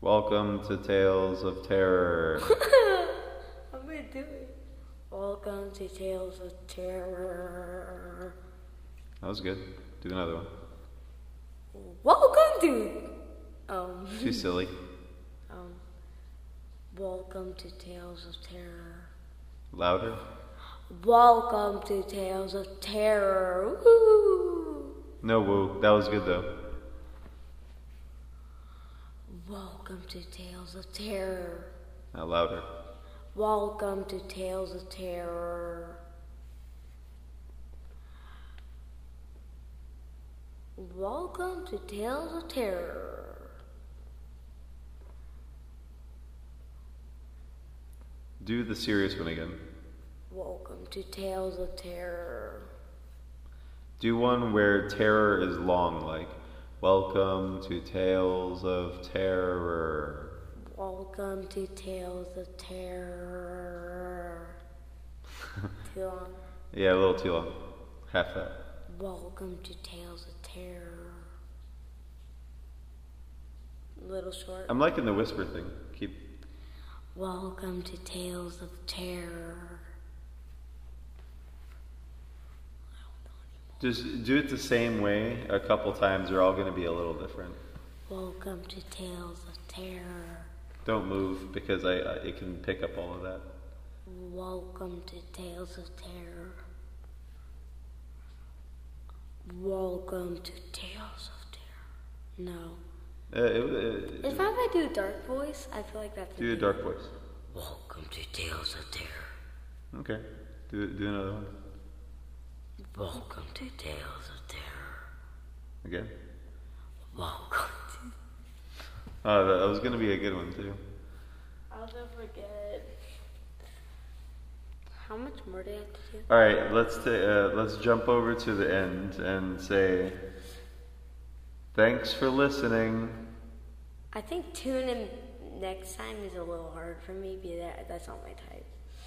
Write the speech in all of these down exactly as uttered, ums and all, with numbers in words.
Welcome to Tales of Terror. I'm gonna do it. Welcome to Tales of Terror. That was good. Do another one. Welcome to. Um. Too silly. Um. Welcome to Tales of Terror. Louder. Welcome to Tales of Terror. Woo! No woo. That was good though. Welcome to Tales of Terror. Now louder. Welcome to Tales of Terror. Welcome to Tales of Terror. Do the serious one again. Welcome to Tales of Terror. Do one where terror is long, like welcome to Tales of Terror. Welcome to Tales of Terror. Too long. Yeah, a little too long. Half that. Welcome to Tales of Terror. Little short. I'm liking the whisper thing. Keep. Welcome to Tales of Terror. Just do it the same way a couple times. They're all going to be a little different. Welcome to Tales of Terror. Don't move because I, I it can pick up all of that. Welcome to Tales of Terror. Welcome to Tales of Terror. No. Uh, it, it, If I do a dark voice, I feel like that's do a dark voice. Welcome to Tales of Terror. Okay. Do do another one. Welcome to Tales of Terror. Again. Welcome to... Oh, that, that was going to be a good one too. I'll never forget. How much more do I have to do? All right, let's ta- uh, let's jump over to the end and say thanks for listening. I think tune in next time is a little hard for me because that, that's not my type.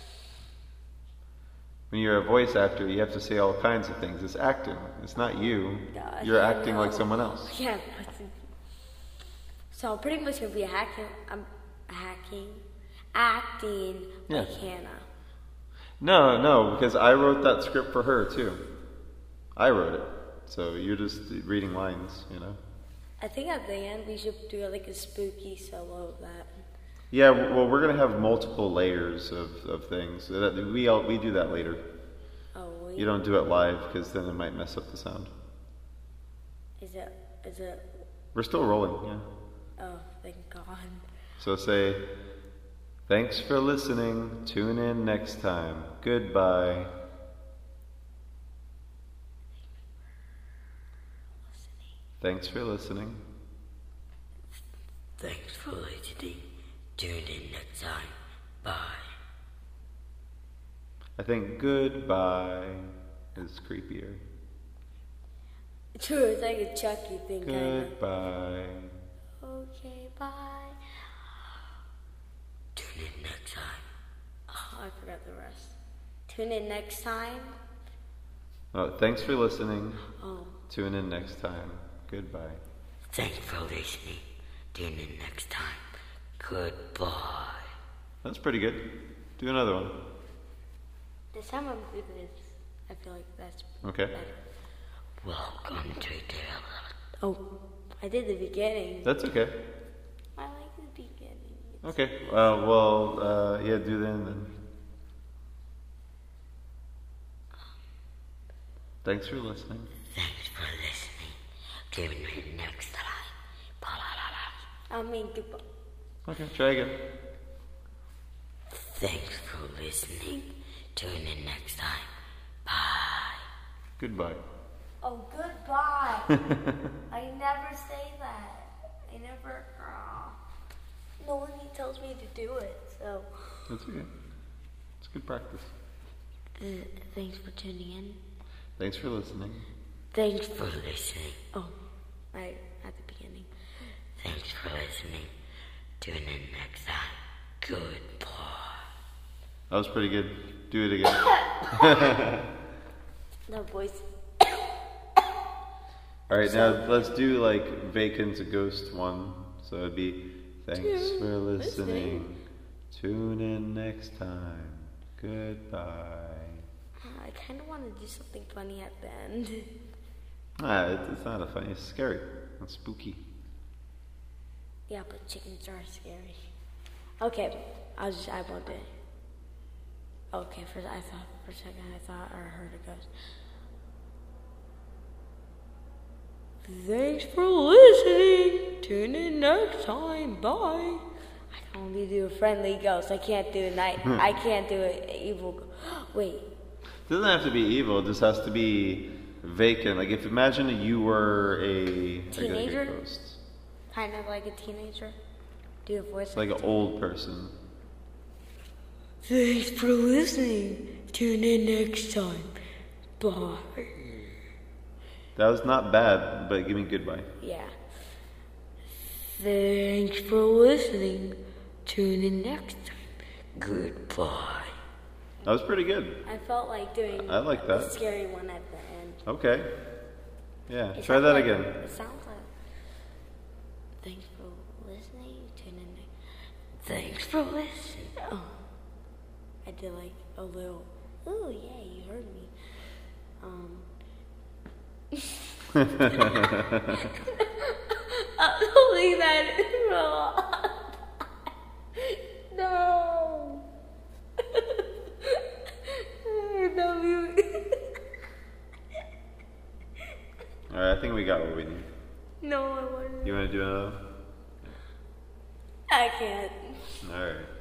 When you're a voice actor, you have to say all kinds of things. It's acting. It's not you. Gosh, You're I acting know. like someone else. Yeah. But, so I'm pretty much gonna be a hacking. I'm hacking, acting Yeah. like Hannah. No, no, because I wrote that script for her too. I wrote it. So you're just reading lines, you know. I think at the end we should do like a spooky solo of that. Yeah, well, we're gonna have multiple layers of, of things. That- We all, we do that later. Oh, wait. You don't do it live because then it might mess up the sound. Is it? Is it? We're still rolling, yeah. Oh, thank God. So say, thanks for listening. Tune in next time. Goodbye. Thanks for listening. Thanks for listening. Tune in next time. Bye. I think goodbye is creepier. True, it's like a Chucky thing, kind of. Goodbye. Okay, bye. Tune in next time. Oh, I forgot the rest. Tune in next time. Oh, thanks for listening. Oh. Tune in next time. Goodbye. Thanks for listening. Tune in next time. Goodbye. That's pretty good. Do another one. This time I'm good at this. I feel like that's Okay. better. Welcome to Tales. Oh, I did the beginning. That's okay. I like the beginning. It's Okay. Uh, well, uh, yeah, do the end then. Thanks for listening. Thanks for listening. Tune in next time. I mean, goodbye. Okay, try again. Thanks for listening. Tune in next time. Bye. Goodbye. Oh, goodbye. I never say that. I never. Uh, no one tells me to do it, so. That's okay. It's good practice. Uh, thanks for tuning in. Thanks for listening. Thanks for listening. Oh, right at the beginning. Thanks for listening. Tune in next time. Goodbye. That was pretty good. Do it again. No voice. All right, now let's do like Vacant's a Ghost one. So it'd be, Thanks for listening. Tune in next time. Goodbye. I kind of want to do something funny at the end. Ah, it, it's not a funny. It's scary. It's spooky. Yeah, but chickens are scary. Okay, I'll just I won't do it. Okay, for I thought for a second I thought or heard a ghost. Thanks for listening. Tune in next time. Bye. I can only do a friendly ghost. I can't do a night. I can't do an evil. Go- Wait. It doesn't have to be evil. It just has to be vacant. Like if imagine you were a Teenager? a ghost, Kind of like a teenager. Do a voice like an old person. Thanks for listening. Tune in next time. Bye. That was not bad, but give me goodbye. Yeah. Thanks for listening. Tune in next time. Goodbye. That was pretty good. I felt like doing I like that. a scary one at the end. Okay. Yeah, It try sounds that like- again. It sounds like. Thanks for listening. Tune in next. Thanks for listening. Oh. I did like a little. Oh yeah, you heard me. Um. I'm holding that. No. No, you. Alright, I think we got what we need. No, I want. You want to do another? I can't. Alright.